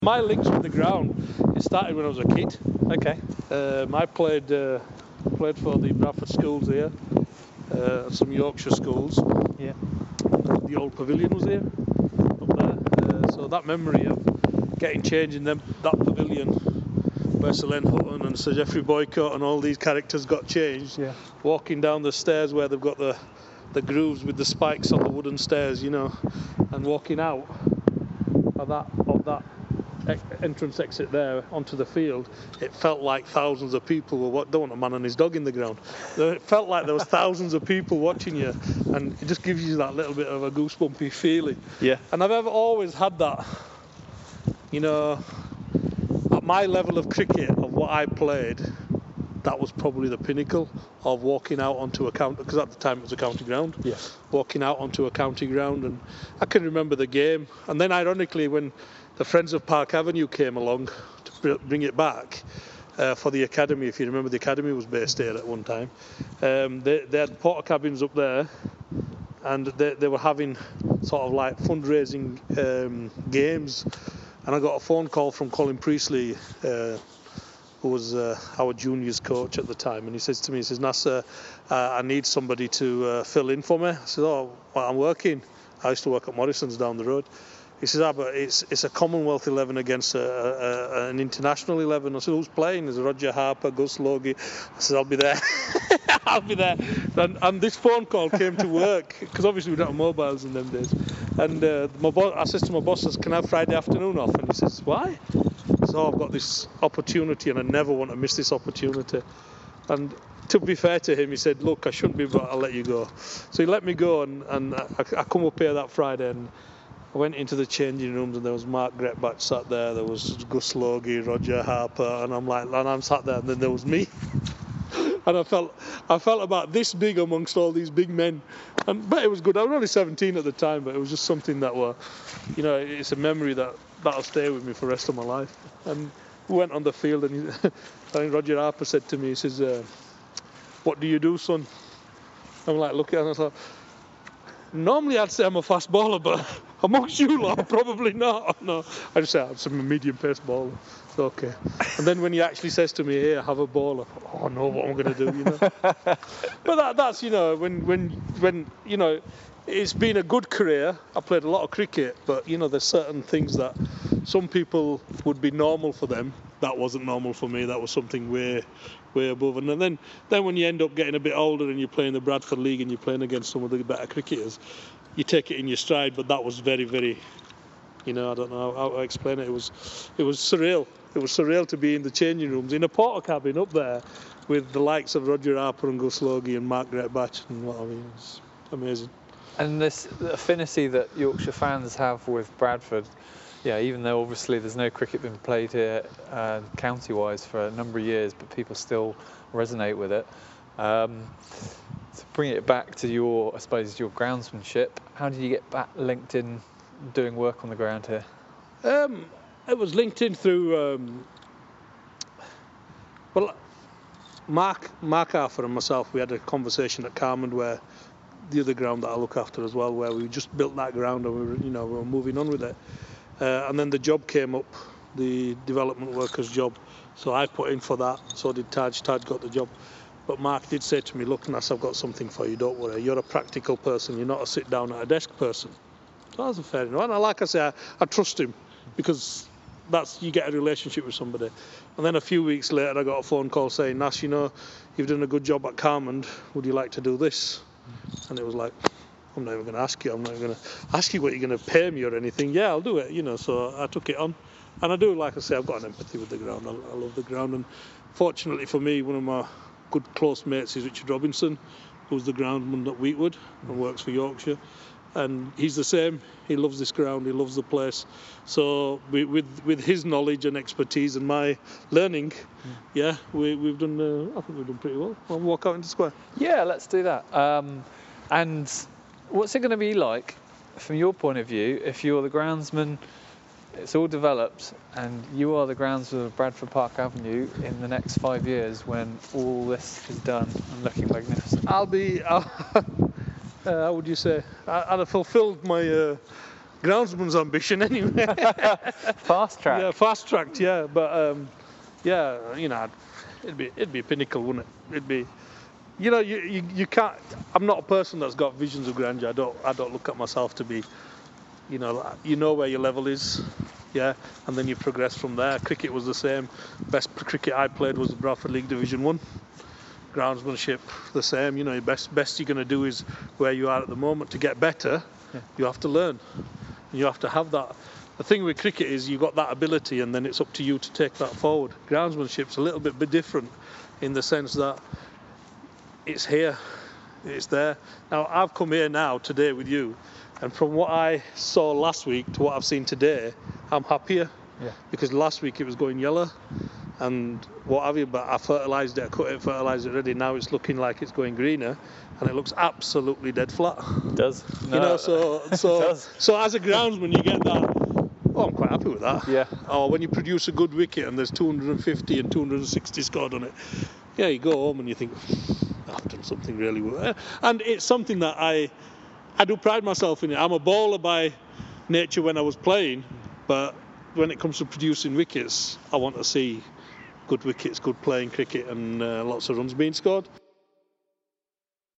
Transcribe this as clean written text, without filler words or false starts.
My links with the ground, it started when I was a kid. Okay. I played for the Bradford schools here, some Yorkshire schools. Yeah. The old pavilion was here, up there. So that memory of getting changed in that pavilion where Sir Len Hutton and Sir Geoffrey Boycott and all these characters got changed, Yeah. walking down the stairs where they've got the grooves with the spikes on the wooden stairs, and walking out of that entrance exit there onto the field, it felt like thousands of people were don't want a man and his dog in the ground. It felt like there was thousands of people watching you, and it just gives you that little bit of a goosebumpy feeling. Yeah. And I've always had that, at my level of cricket, of what I played, that was probably the pinnacle of walking out onto a county, because at the time it was a county ground. Yeah. Walking out onto a county ground, and I can remember the game. And then ironically, when the Friends of Park Avenue came along to bring it back for the academy, if you remember, the academy was based here at one time. They had porter cabins up there, and they were having sort of like fundraising games. And I got a phone call from Colin Priestley, who was our juniors coach at the time, and he says to me, Nasser, I need somebody to fill in for me. I said, well, I'm working. I used to work at Morrison's down the road. He says, but it's a Commonwealth 11 against an international 11. I said, who's playing? There's Roger Harper, Gus Logie. I said, I'll be there. I'll be there. And this phone call came to work, because obviously we don't have mobiles in them days. And I said to my boss, can I have Friday afternoon off? And he says, why? So I've got this opportunity, and I never want to miss this opportunity. And to be fair to him, he said, look, I shouldn't be, but I'll let you go. So he let me go, and I come up here that Friday, and I went into the changing rooms, and there was Mark Gretbach sat there, there was Gus Logie, Roger Harper, and I'm sat there, and then there was me. And I felt about this big amongst all these big men. But it was good. I was only 17 at the time, but it was just something that it's a memory that'll stay with me for the rest of my life. And we went on the field, and I think Roger Harper said to me, he says, what do you do, son? I'm like, looking at him, I was like, normally I'd say I'm a fast bowler, but amongst you lot, probably not. No, I just say I'm a medium-paced bowler. It's okay. And then when he actually says to me, hey, I have a bowler, I know what I'm going to do, But that's, when it's been a good career. I played a lot of cricket, but, there's certain things that some people would be normal for them. That wasn't normal for me. That was something way above. And then when you end up getting a bit older and you're playing the Bradford League and you're playing against some of the better cricketers, you take it in your stride. But that was very, very, I don't know how to explain it. It was surreal. It was surreal to be in the changing rooms in a porter cabin up there with the likes of Roger Harper and Gus Logie and Mark Gretbach and what I mean. It's amazing. And this affinity that Yorkshire fans have with Bradford, even though obviously there's no cricket being played here county-wise for a number of years, but people still resonate with it. To bring it back to your groundsmanship, how did you get back linked in doing work on the ground here? It was linked in through, Mark Arthur and myself. We had a conversation at Carmond, where the other ground that I look after as well, where we just built that ground and we were moving on with it. And then the job came up, the development workers job. So I put in for that. So did Taj. Taj got the job. But Mark did say to me, look, Nas, I've got something for you, don't worry. You're a practical person. You're not a sit down at a desk person. So that's fair enough. And like I say, I trust him, because you get a relationship with somebody. And then a few weeks later, I got a phone call saying, Nas, you've done a good job at Carmond. Would you like to do this? And it was like, I'm not even going to ask you. I'm not going to ask you what you're going to pay me or anything. Yeah, I'll do it, So I took it on. And I do, like I say, I've got an empathy with the ground. I love the ground. And fortunately for me, one of my good close mates is Richard Robinson, who's the groundman at Wheatwood and works for Yorkshire. And he's the same. He loves this ground. He loves the place. So with his knowledge and expertise and my learning, we've done. I think we've done pretty well. I'll walk out into the square. Yeah, let's do that. And what's it going to be like, from your point of view, if you're the groundsman? It's all developed, and you are the groundsman of Bradford Park Avenue in the next 5 years when all this is done and looking magnificent. How would you say? I'd have fulfilled my groundsman's ambition anyway. Fast track. Yeah, fast tracked. Yeah, but yeah, you know, it'd be a pinnacle, wouldn't it? It'd be, you know, you can't. I'm not a person that's got visions of grandeur. I don't look at myself to be, you know where your level is. Yeah, and then you progress from there. Cricket was the same. Best cricket I played was the Bradford League Division 1. Groundsmanship, the same. You know, your best you're going to do is where you are at the moment. To get better, you have to learn. You have to have that. The thing with cricket is you've got that ability, and then it's up to you to take that forward. Groundsmanship's a little bit different in the sense that it's here, it's there. Now, I've come here now today with you, and from what I saw last week to what I've seen today, I'm happier. Yeah. Because last week it was going yellow and what have you, but I fertilised it, I cut it, fertilised it already. Now it's looking like it's going greener, and it looks absolutely dead flat. It does. No, you know, so as a groundsman, you get that. Oh, I'm quite happy with that. Yeah. Or when you produce a good wicket and there's 250 and 260 scored on it, yeah, you go home and you think, I've done something really well. And it's something that I do pride myself in it. I'm a bowler by nature when I was playing, but when it comes to producing wickets, I want to see good wickets, good playing cricket, and lots of runs being scored.